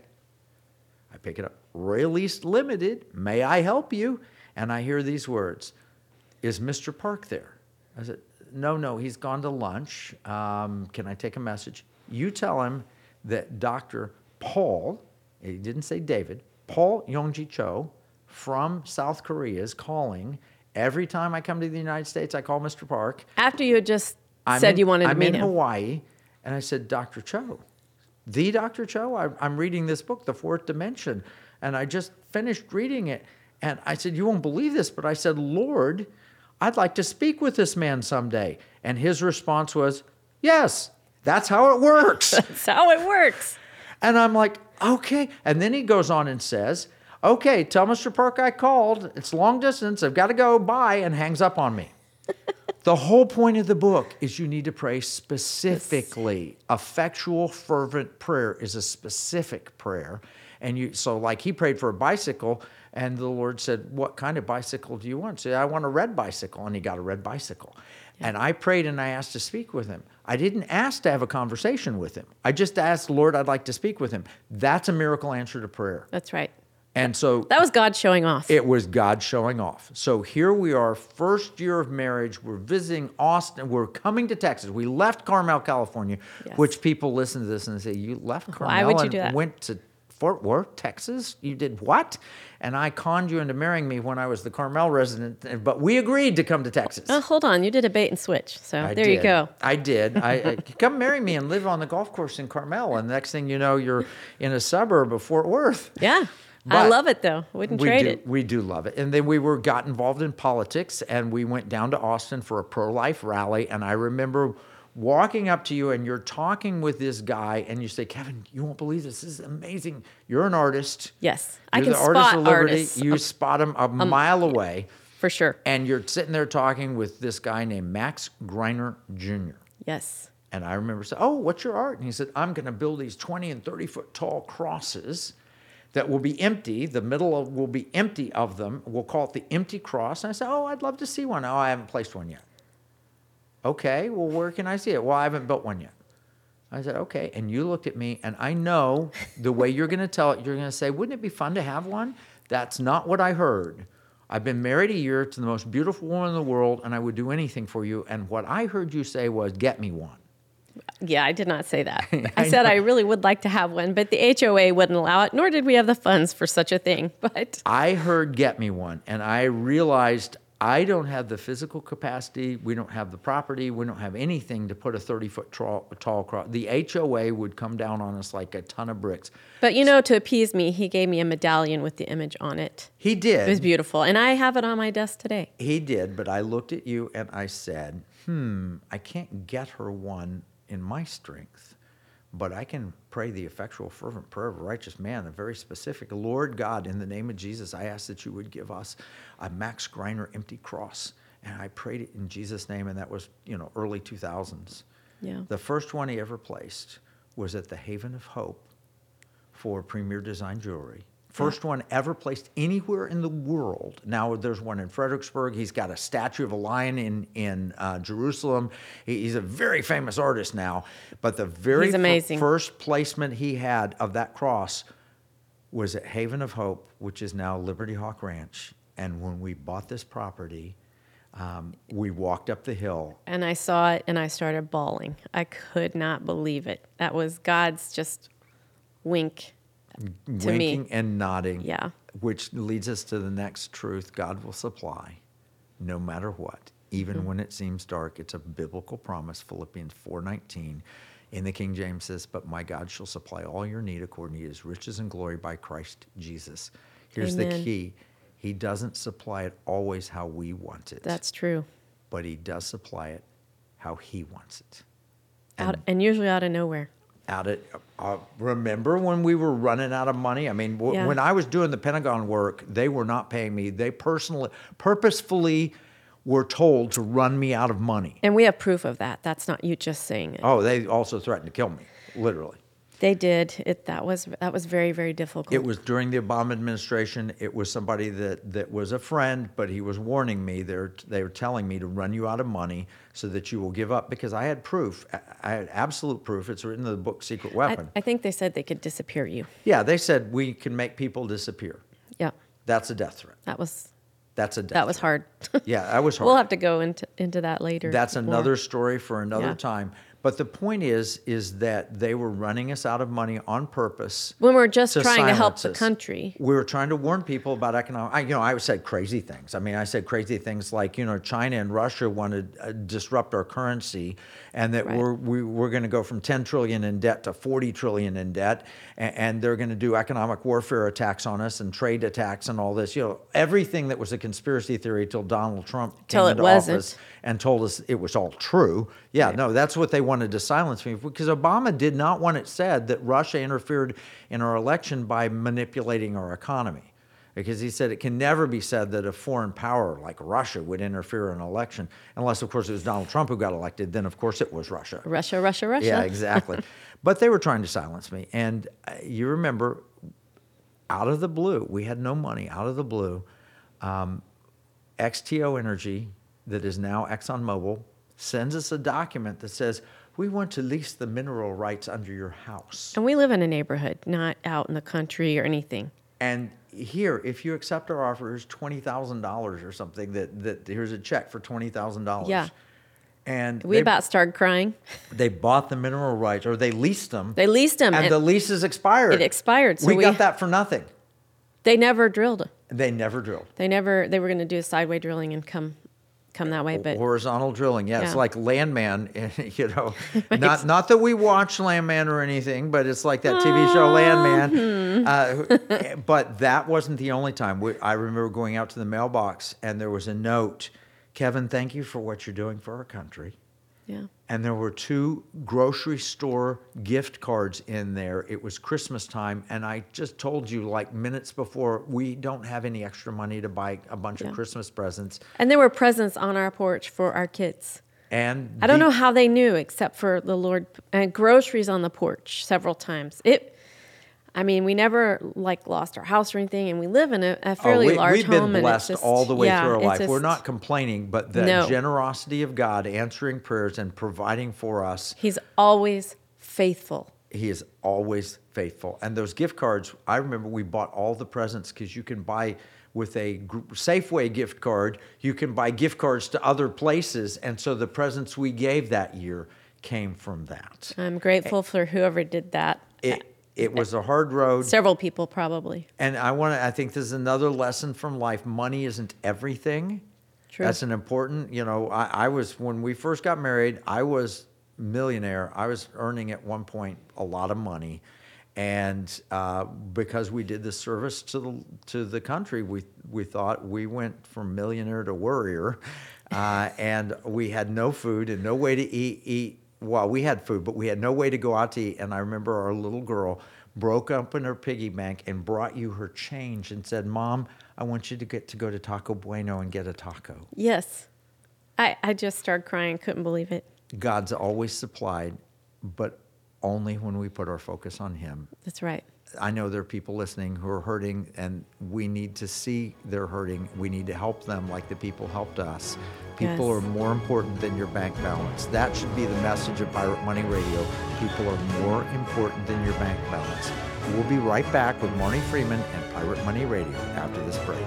I pick it up. Royal East Limited, may I help you? And I hear these words, is Mister Park there? I said, no, no, he's gone to lunch. Um, can I take a message? You tell him that Doctor Paul, he didn't say David, Paul Yonggi Cho from South Korea is calling. Every time I come to the United States, I call Mister Park. After you had just I'm said in- you wanted to I'm meet in him. Hawaii, and I said, Doctor Cho, the Doctor Cho, I, I'm reading this book, The Fourth Dimension, and I just finished reading it. And I said, you won't believe this, but I said, Lord, I'd like to speak with this man someday. And his response was, yes, that's how it works. That's how it works. And I'm like, okay. And then he goes on and says, okay, tell Mister Park I called. It's long distance. I've got to go. Bye. And hangs up on me. The whole point of the book is you need to pray specifically. Effectual, fervent prayer is a specific prayer. And you, so like he prayed for a bicycle, and the Lord said, what kind of bicycle do you want? Say, I want a red bicycle. And he got a red bicycle. Yeah. And I prayed and I asked to speak with him. I didn't ask to have a conversation with him. I just asked, Lord, I'd like to speak with him. That's a miracle answer to prayer. That's right. And so That was God showing off. it was God showing off. So here we are, first year of marriage. We're visiting Austin. We're coming to Texas. We left Carmel, California, Yes. which people listen to this and say, you left Carmel Why would you and do that? went to Fort Worth, Texas? You did what? And I conned you into marrying me when I was the Carmel resident, but we agreed to come to Texas. Oh, hold on. You did a bait and switch. So I there you did. go. I did. I, I come marry me and live on the golf course in Carmel, and next thing you know, you're in a suburb of Fort Worth. Yeah. I But love it, though. Wouldn't we trade do, it. We do love it. And then we were got involved in politics, and we went down to Austin for a pro-life rally. And I remember walking up to you, and you're talking with this guy, and you say, Kevin, you won't believe this. This is amazing. You're an artist. Yes. I You're can the artist spot of liberty. artists. You um, spot them a mile away. For sure. And you're sitting there talking with this guy named Max Greiner Junior Yes. And I remember saying, oh, what's your art? And he said, I'm going to build these twenty and thirty foot tall crosses that will be empty. The middle of, will be empty of them. We'll call it the empty cross. And I said, oh, I'd love to see one. Oh, I haven't placed one yet. Okay, well, where can I see it? Well, I haven't built one yet. I said, okay. And you looked at me, and I know the way you're going to tell it, you're going to say, wouldn't it be fun to have one? That's not what I heard. I've been married a year to the most beautiful woman in the world, and I would do anything for you. And what I heard you say was, get me one. Yeah, I did not say that. I said I really would like to have one, but the H O A wouldn't allow it, nor did we have the funds for such a thing. But I heard get me one, and I realized I don't have the physical capacity, we don't have the property, we don't have anything to put a thirty foot tall, tall cross. The H O A would come down on us like a ton of bricks. But you know, to appease me, he gave me a medallion with the image on it. He did. It was beautiful, and I have it on my desk today. He did, but I looked at you and I said, hmm, I can't get her one in my strength. but I can pray the effectual, fervent prayer of a righteous man, a very specific. Lord God, in the name of Jesus, I ask that you would give us a Max Greiner empty cross. And I prayed it in Jesus' name, and that was, you know, early two thousands. Yeah. The first one he ever placed was at the Haven of Hope for Premier Design Jewelry. First one ever placed anywhere in the world. Now there's one in Fredericksburg. He's got a statue of a lion in in uh, Jerusalem. He, he's a very famous artist now. But the very He's amazing. f- first placement he had of that cross was at Haven of Hope, which is now Liberty Hawk Ranch. And when we bought this property, um, we walked up the hill. And I saw it and I started bawling. I could not believe it. That was God's just wink to winking me. and nodding, Yeah. which leads us to the next truth. God will supply no matter what, even Mm-hmm. when it seems dark. It's a biblical promise. Philippians four nineteen in the King James says, but my God shall supply all your need according to his riches and glory by Christ Jesus. Here's the Amen. key. He doesn't supply it always how we want it, That's true. but he does supply it how he wants it. Out, and usually out of nowhere. Out of, uh, remember when we were running out of money? I mean, w- Yeah. when I was doing the Pentagon work, they were not paying me. They personally, purposefully were told to run me out of money. And we have proof of that. That's not you just saying it. Oh, they also threatened to kill me, literally. They did. It that was that was very, very difficult. It was during the Obama administration. It was somebody that, that was a friend, but he was warning me. They're, they were telling me to run you out of money so that you will give up, because I had proof. I- I had absolute proof. It's written in the book Secret I, Weapon. I think they said they could disappear you. Yeah, they said we can make people disappear. Yeah. That's a death threat. That was That's a death that was threat. hard. Yeah, that was hard. We'll have to go into into that later. That's more. another story for another Yeah. time. But the point is, is that they were running us out of money on purpose. When we're just to trying to help silence the us. country. We were trying to warn people about economic. I, you know, I said crazy things. I mean, I said crazy things like, you know, China and Russia want to uh, disrupt our currency, and that Right. we're we, we're going to go from ten trillion in debt to forty trillion in debt, and, and they're going to do economic warfare attacks on us and trade attacks and all this. You know, everything that was a conspiracy theory till Donald Trump Till came it into wasn't. office and told us it was all true. Yeah, Right. no, that's what they wanted to silence me, because Obama did not want it said that Russia interfered in our election by manipulating our economy. Because he said it can never be said that a foreign power like Russia would interfere in an election, unless, of course, it was Donald Trump who got elected. Then, of course, it was Russia. Russia, Russia, Russia. Yeah, exactly. But they were trying to silence me. And uh, you remember, out of the blue, we had no money, out of the blue, um, X T O Energy, that is now ExxonMobil, sends us a document that says, we want to lease the mineral rights under your house. And we live in a neighborhood, not out in the country or anything. And here, if you accept our offer, here's twenty thousand dollars or something, that, that here's a check for twenty thousand dollars. Yeah. And We they, about started crying. they bought the mineral rights, or they leased them. They leased them. and, and the lease is expired. It expired. So we, we, got that for nothing. They never drilled. They never drilled. They never. They were going to do a sideway drilling and come, come that way. But Horizontal drilling, yeah, it's Yeah. like Landman, you know. Not not that we watch Landman or anything, but it's like that T V show Landman. Uh, but that wasn't the only time. We, I remember going out to the mailbox, and there was a note, Kevin, thank you for what you're doing for our country. yeah, And there were two grocery store gift cards in there. It was Christmas time, and I just told you, like minutes before, we don't have any extra money to buy a bunch Yeah. of Christmas presents. and there were presents on our porch for our kids. And I don't the- know how they knew, except for the Lord. And groceries on the porch several times. It. I mean, we never like lost our house or anything, and we live in a, a Oh, fairly we, large we've been home. and it's blessed just, all the way yeah, through our it's life. We're just- not complaining, but the No. generosity of God answering prayers and providing for us, He's always faithful. He is always faithful. And those gift cards, I remember we bought all the presents, because you can buy with a gr- Safeway gift card, you can buy gift cards to other places. And so the presents we gave that year came from that. I'm grateful for whoever did that. It, it was a hard road. Several people probably. And I want to, I think this is another lesson from life. Money isn't everything. True. That's an important, you know, I, I was, when we first got married, I was millionaire. I was earning at one point a lot of money. And uh, because we did this service to the to the country, we we thought we went from millionaire to worrier, uh, and we had no food and no way to eat eat well, we had food, but we had no way to go out to eat. And I remember our little girl broke open her piggy bank and brought you her change and said, Mom, I want you to get to go to Taco Bueno and get a taco. Yes. I, I just started crying. Couldn't believe it. God's always supplied, but only when we put our focus on him. That's right. I know there are people listening who are hurting, and we need to see they're hurting. We need to help them like the people helped us. People Yes. are more important than your bank balance. That should be the message of Pirate Money Radio. People are more important than your bank balance. We'll be right back with Marnie Freeman and Pirate Money Radio after this break.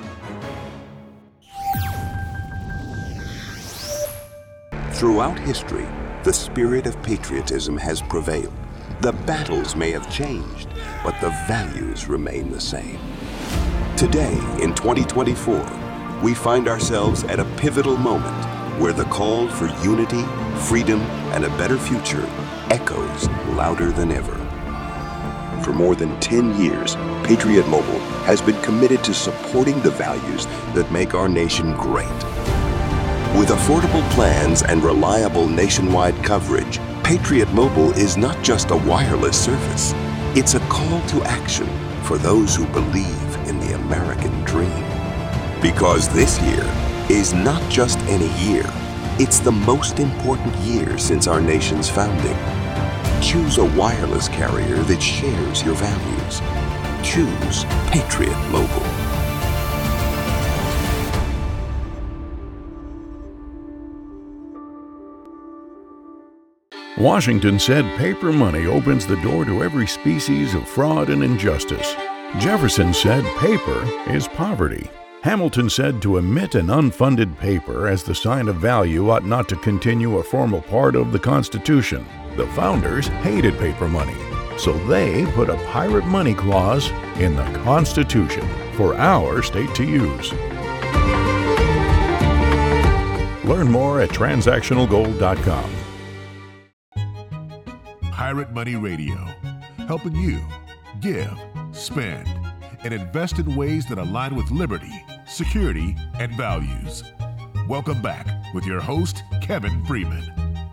Throughout history, the spirit of patriotism has prevailed. The battles may have changed, but the values remain the same. Today, in twenty twenty-four, we find ourselves at a pivotal moment where the call for unity, freedom, and a better future echoes louder than ever. For more than ten years, Patriot Mobile has been committed to supporting the values that make our nation great. With affordable plans and reliable nationwide coverage, Patriot Mobile is not just a wireless service. It's a call to action for those who believe in the American dream. Because this year is not just any year, it's the most important year since our nation's founding. Choose a wireless carrier that shares your values. Choose Patriot Mobile. Washington said paper money opens the door to every species of fraud and injustice. Jefferson said paper is poverty. Hamilton said to emit an unfunded paper as the sign of value ought not to continue a formal part of the Constitution. The founders hated paper money, so they put a pirate money clause in the Constitution for our state to use. Learn more at transactional gold dot com. Pirate Money Radio, helping you give, spend, and invest in ways that align with liberty, security, and values. Welcome back with your host, Kevin Freeman.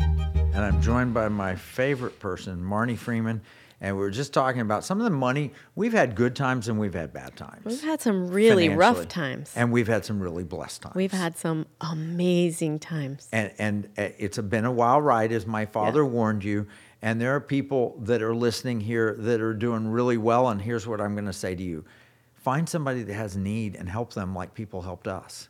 And I'm joined by my favorite person, Marnie Freeman. And we were just talking about some of the money. We've had good times and we've had bad times. We've had some really rough financially. times. And we've had some really blessed times. We've had some amazing times. And, and uh, it's been a wild ride, as my father Yeah. warned you. And there are people that are listening here that are doing really well. And here's what I'm going to say to you. Find somebody that has need and help them like people helped us.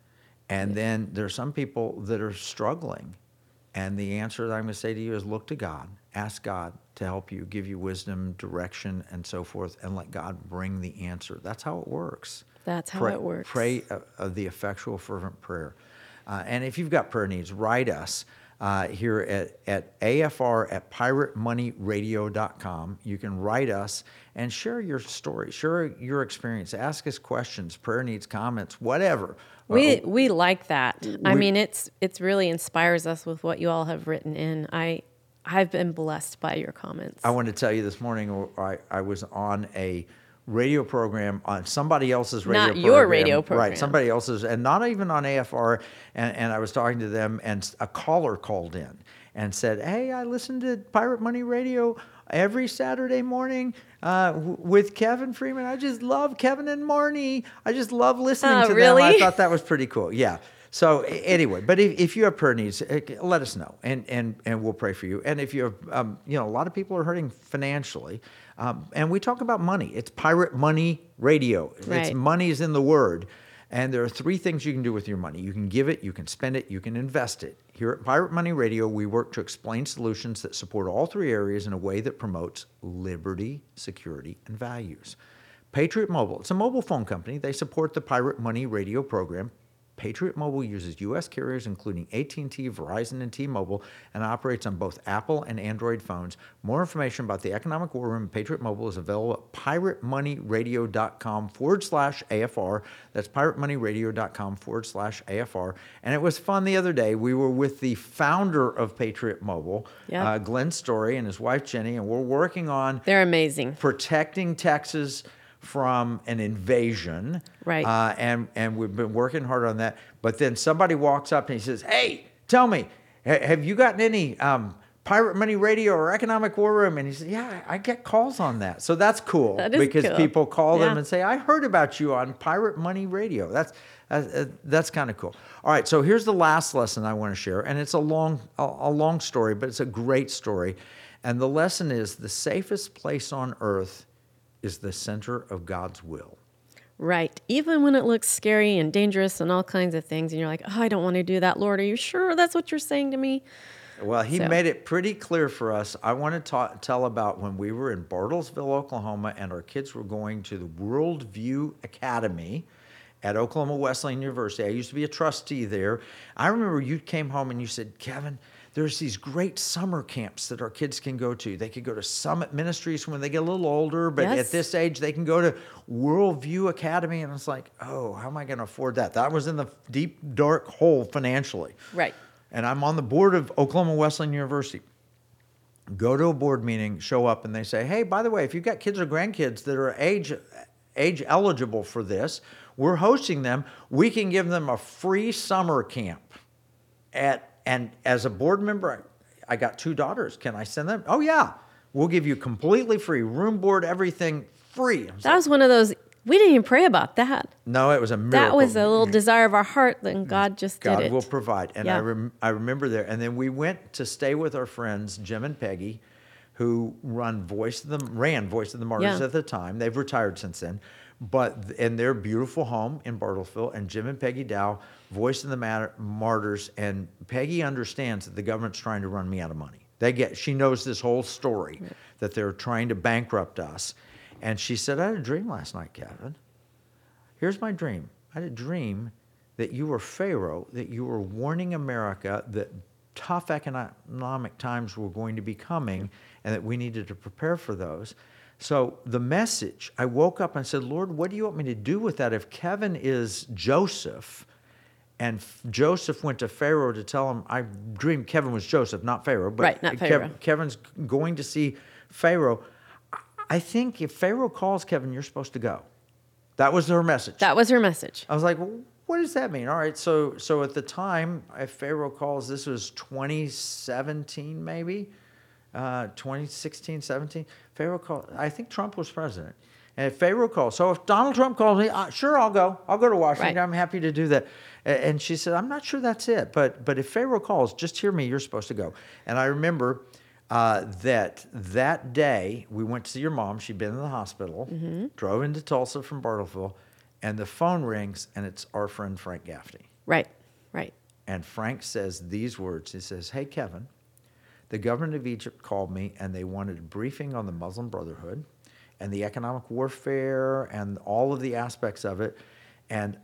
And yeah. then there's some people that are struggling. And the answer that I'm going to say to you is look to God. Ask God to help you, give you wisdom, direction, and so forth, and let God bring the answer. That's how it works. That's how pray, it works. Pray uh, uh, the effectual, fervent prayer. Uh, and if you've got prayer needs, write us uh, here at, at A F R at pirate money radio dot com. You can write us and share your story, share your experience, ask us questions, prayer needs, comments, whatever. We Uh, we like that. I we- mean, it's it's really inspires us with what you all have written in. I I've been blessed by your comments. I want to tell you this morning, I, I was on a radio program, on somebody else's radio Not program. your radio program. Right, somebody else's, and not even on A F R, and, and I was talking to them, and a caller called in and said, hey, I listen to Pirate Money Radio every Saturday morning uh, w- with Kevin Freeman. I just love Kevin and Marnie. I just love listening Oh, to them. I really? thought that was pretty cool. Yeah. So a- anyway, but if, if you have prayer needs, eh, let us know, and, and, and we'll pray for you. And if you have, um, you know, a lot of people are hurting financially, um, and we talk about money. It's Pirate Money Radio. It's Right. money is in the word. And there are three things you can do with your money. You can give it, you can spend it, you can invest it. Here at Pirate Money Radio, we work to explain solutions that support all three areas in a way that promotes liberty, security, and values. Patriot Mobile, it's a mobile phone company. They support the Pirate Money Radio program. Patriot Mobile uses U S carriers including A T and T, Verizon, and T-Mobile, and operates on both Apple and Android phones. More information about the Economic War Room and Patriot Mobile is available at pirate money radio dot com forward slash A F R. That's pirate money radio dot com forward slash A F R. And it was fun the other day. We were with the founder of Patriot Mobile, Yeah. uh, Glenn Story, and his wife Jenny, and we're working on They're amazing. protecting Texas from an invasion. Right. Uh, and, and we've been working hard on that. But then somebody walks up and he says, hey, tell me, ha- have you gotten any um, Pirate Money Radio or Economic War Room? And he said, yeah, I get calls on that. So that's cool That is because cool. people call them Yeah. and say, I heard about you on Pirate Money Radio. That's uh, that's kind of cool. All right, so here's the last lesson I want to share, and it's a long a, a long story, but it's a great story. And the lesson is the safest place on earth is the center of God's will. Right. Even when it looks scary and dangerous and all kinds of things, and you're like, oh, I don't want to do that, Lord. Are you sure that's what you're saying to me? Well, he So- made it pretty clear for us. I want to ta- tell about when we were in Bartlesville, Oklahoma, and our kids were going to the Worldview Academy at Oklahoma Wesleyan University. I used to be a trustee there. I remember you came home and you said, Kevin, there's these great summer camps that our kids can go to. They could go to Summit Ministries when they get a little older, but Yes. at this age, they can go to Worldview Academy. And I was like, oh, how am I going to afford that? That was in the deep, dark hole financially. Right. And I'm on the board of Oklahoma Wesleyan University. Go to a board meeting, show up, and they say, hey, by the way, if you've got kids or grandkids that are age age eligible for this, we're hosting them. We can give them a free summer camp. At And as a board member, I, I got two daughters. Can I send them? Oh, yeah. We'll give you completely free, room, board, everything free. I was That like, was one of those, we didn't even pray about that. no, it was a miracle. That was a little desire of our heart, then God just God did it. will provide. And I, Yeah. rem- I remember there. And then we went to stay with our friends, Jim and Peggy, who run Voice of the, ran Voice of the Martyrs Yeah. at the time. They've retired since then. But in their beautiful home in Bartlesville, and Jim and Peggy Dow, Voice of the Matter, Martyrs, and Peggy understands that the government's trying to run me out of money. They get, she knows this whole story, that they're trying to bankrupt us. And she said, I had a dream last night, Kevin. Here's my dream. I had a dream that you were Pharaoh, that you were warning America that tough economic times were going to be coming and that we needed to prepare for those. So the message, I woke up and said, Lord, what do you want me to do with that? If Kevin is Joseph and F- Joseph went to Pharaoh to tell him, I dreamed Kevin was Joseph, not Pharaoh. But Right, not Kev- Pharaoh. Kevin's going to see Pharaoh. I think if Pharaoh calls Kevin, you're supposed to go. That was her message. That was her message. I was like, well, what does that mean? All right, so so at the time, if Pharaoh calls, this was twenty seventeen maybe, uh, twenty sixteen, seventeen. Pharaoh called, I think Trump was president. And if Pharaoh calls, so if Donald Trump calls me, uh, sure, I'll go. I'll go to Washington. Right. I'm happy to do that. A- And she said, I'm not sure that's it, but but if Pharaoh calls, just hear me, you're supposed to go. And I remember uh, that that day, we went to see your mom. She'd been in the hospital, drove into Tulsa from Bartlesville, and the phone rings, and it's our friend Frank Gaffney. Right, right. And Frank says these words. He says, hey, Kevin, the government of Egypt called me, and they wanted a briefing on the Muslim Brotherhood and the economic warfare and all of the aspects of it. And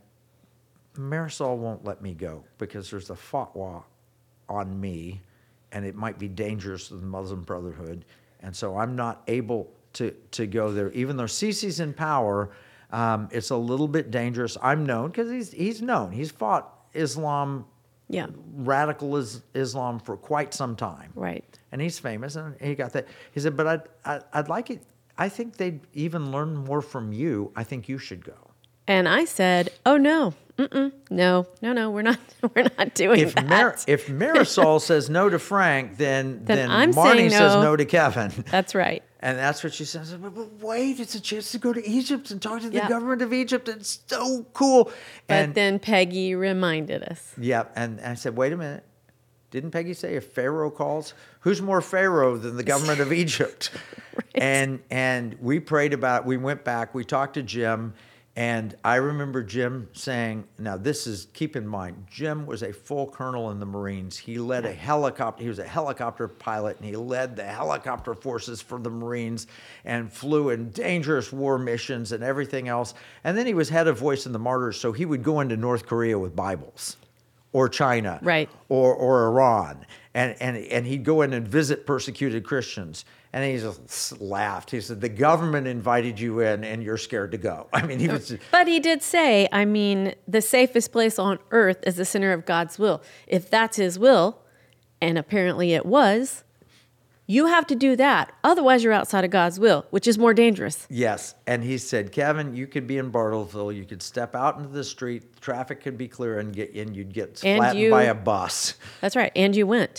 Marisol won't let me go because there's a fatwa on me, and it might be dangerous to the Muslim Brotherhood. And so I'm not able to, to go there. Even though Sisi's in power, um, it's a little bit dangerous. I'm known because he's, he's known. He's fought Islam, Yeah, radical is, Islam for quite some time. right. And he's famous, and he got that. He said, but I'd, I'd, I'd like it. I think they'd even learn more from you. I think you should go. And I said, oh, no, mm-mm, no, no, no, we're not, we're not doing If that. Mar- if Marisol says no to Frank, then Then then, I'm Marnie saying says no. no to Kevin. That's right. And that's what she says. But, but wait, it's a chance to go to Egypt and talk to the Yeah. government of Egypt. It's so cool. But And then Peggy reminded us. yeah, and, and I said, wait a minute. Didn't Peggy say if Pharaoh calls, who's more Pharaoh than the government of Egypt? And and we prayed about it. We went back. We talked to Jim. And I remember Jim saying, now this is, keep in mind, Jim was a full colonel in the Marines. He led a helicopter. He was a helicopter pilot, and he led the helicopter forces for the Marines and flew in dangerous war missions and everything else. And then he was head of Voice of the Martyrs, so he would go into North Korea with Bibles. Or China, Right. or or Iran, and and and he'd go in and visit persecuted Christians, and he just laughed. He said, "The government invited you in, and you're scared to go." I mean, he was. But he did say, I mean, the safest place on earth is the center of God's will. If that's his will, and apparently it was, you have to do that. Otherwise, you're outside of God's will, which is more dangerous. Yes, and he said, "Kevin, you could be in Bartlesville. You could step out into the street. Traffic could be clear, and get in. You'd get And flattened you- by a bus." That's right. And you went.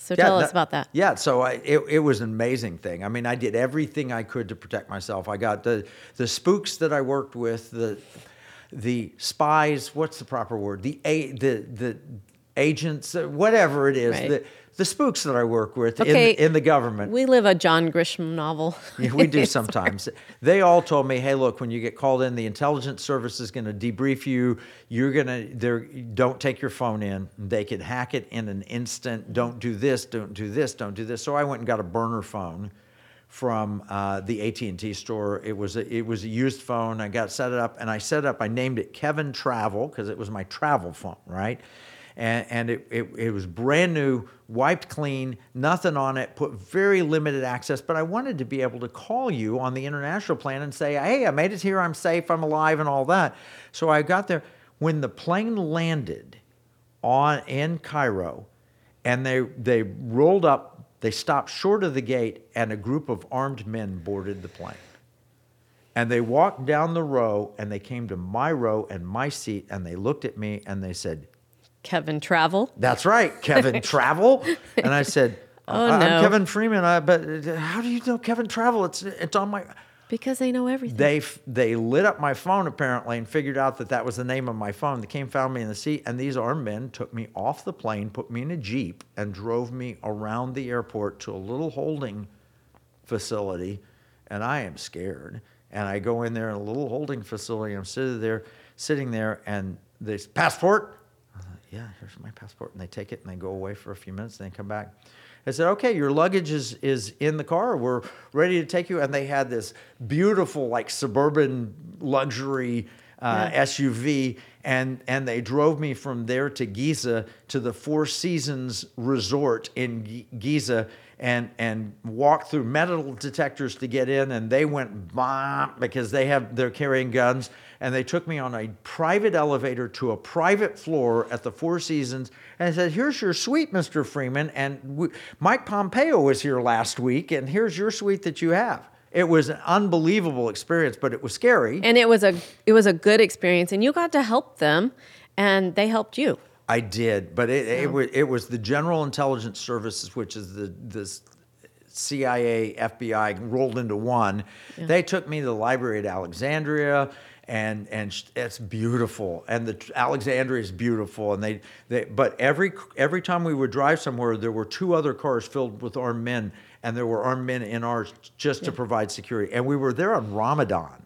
So tell that, us about that. Yeah, so I, it, it was an amazing thing. I mean, I did everything I could to protect myself. I got the the spooks that I worked with, the the spies. What's the proper word? The a the the agents, whatever it is. Right. The, the spooks that I work with Okay, in, in the government. We live a John Grisham novel. Yeah, we do sometimes. They all told me, hey, look, when you get called in, the intelligence service is going to debrief you. You're going to, they're, don't take your phone in. They could hack it in an instant. Don't do this, don't do this, don't do this. So I went and got a burner phone from uh, the A T and T store. It was, a, it was a used phone. I got set it up, and I set it up, I named it Kevin Travel because it was my travel phone, right? And, and it, it, it was brand new, wiped clean, nothing on it, put very limited access. But I wanted to be able to call you on the international plan and say, hey, I made it here, I'm safe, I'm alive, and all that. So I got there. When the plane landed on in Cairo, and they they rolled up, they stopped short of the gate, and a group of armed men boarded the plane. And they walked down the row, and they came to my row and my seat, and they looked at me, and they said, Kevin Travel. That's right, Kevin Travel. And I said, Oh, I'm no. Kevin Freeman. I, but how do you know Kevin Travel? It's it's on my. Because they know everything. They they lit up my phone apparently and figured out that that was the name of my phone. They came, found me in the seat, and these armed men took me off the plane, put me in a Jeep, and drove me around the airport to a little holding facility. And I am scared. And I go in there in a little holding facility. I'm sitting there, sitting there, and they say, passport. Yeah, here's my passport. And they take it and they go away for a few minutes and they come back. I said, okay, your luggage is, is in the car. We're ready to take you. And they had this beautiful, like, suburban luxury uh, Yeah. S U V. And, and they drove me from there to Giza to the Four Seasons Resort in G- Giza and, and walked through metal detectors to get in. And they went, bah, because they have, they're carrying guns. And they took me on a private elevator to a private floor at the Four Seasons and said, here's your suite, Mister Freeman. And we, Mike Pompeo was here last week, and here's your suite that you have. It was an unbelievable experience, but it was scary. And it was a it was a good experience, and you got to help them, and they helped you. I did, but it, it, was, it was the General Intelligence Services, which is the this C I A, F B I rolled into one. Yeah. They took me to the library at Alexandria. And and it's beautiful, and the Alexandria is beautiful, and they, they but every every time we would drive somewhere, there were two other cars filled with armed men, and there were armed men in ours just to Yeah. provide security. And we were there on Ramadan,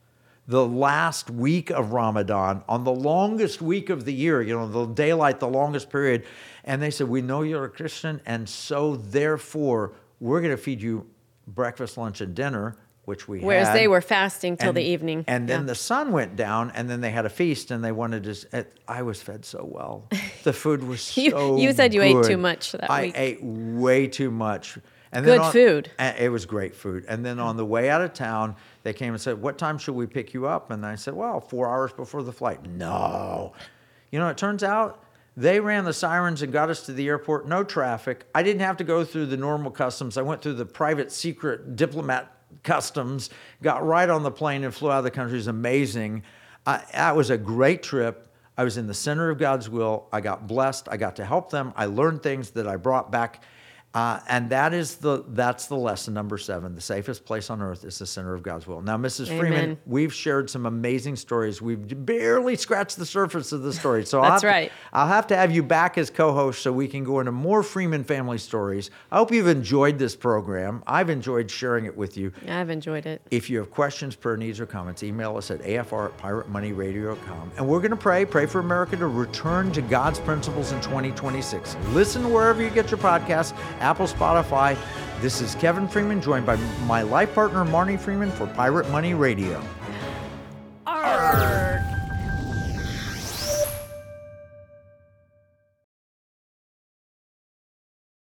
the last week of Ramadan, on the longest week of the year, you know, the daylight, the longest period. And they said, we know you're a Christian, and so therefore we're going to feed you breakfast, lunch, and dinner. Which we Whereas had. they were fasting till And- the evening. And then Yeah. the sun went down, and then they had a feast, and they wanted to. s- it- I was fed so well. The food was You- so you said you ate good. too much that I week. ate way too much. And Good then on- food. and It was great food. And then on the way out of town, they came and said, what time should we pick you up? And I said, well, four hours before the flight. No. You know, it turns out they ran the sirens and got us to the airport, no traffic. I didn't have to go through the normal customs. I went through the private secret diplomat customs, got right on the plane and flew out of the country. It was amazing. I, that was a great trip. I was in the center of God's will. I got blessed. I got to help them. I learned things that I brought back. Uh, and that is the that's the lesson number seven. The safest place on earth is the center of God's will. Now, Missus Freeman, Amen. we've shared some amazing stories. We've barely scratched the surface of the story. So I'll That's have to- right. I'll have to have you back as co-host so we can go into more Freeman family stories. I hope you've enjoyed this program. I've enjoyed sharing it with you. I've enjoyed it. If you have questions, prayer needs, or comments, email us at A F R at pirate money radio dot com. And we're going to pray, pray for America to return to God's principles in twenty twenty-six. Listen wherever you get your podcasts, Apple, Spotify. This is Kevin Freeman, joined by my life partner, Marnie Freeman, for Pirate Money Radio.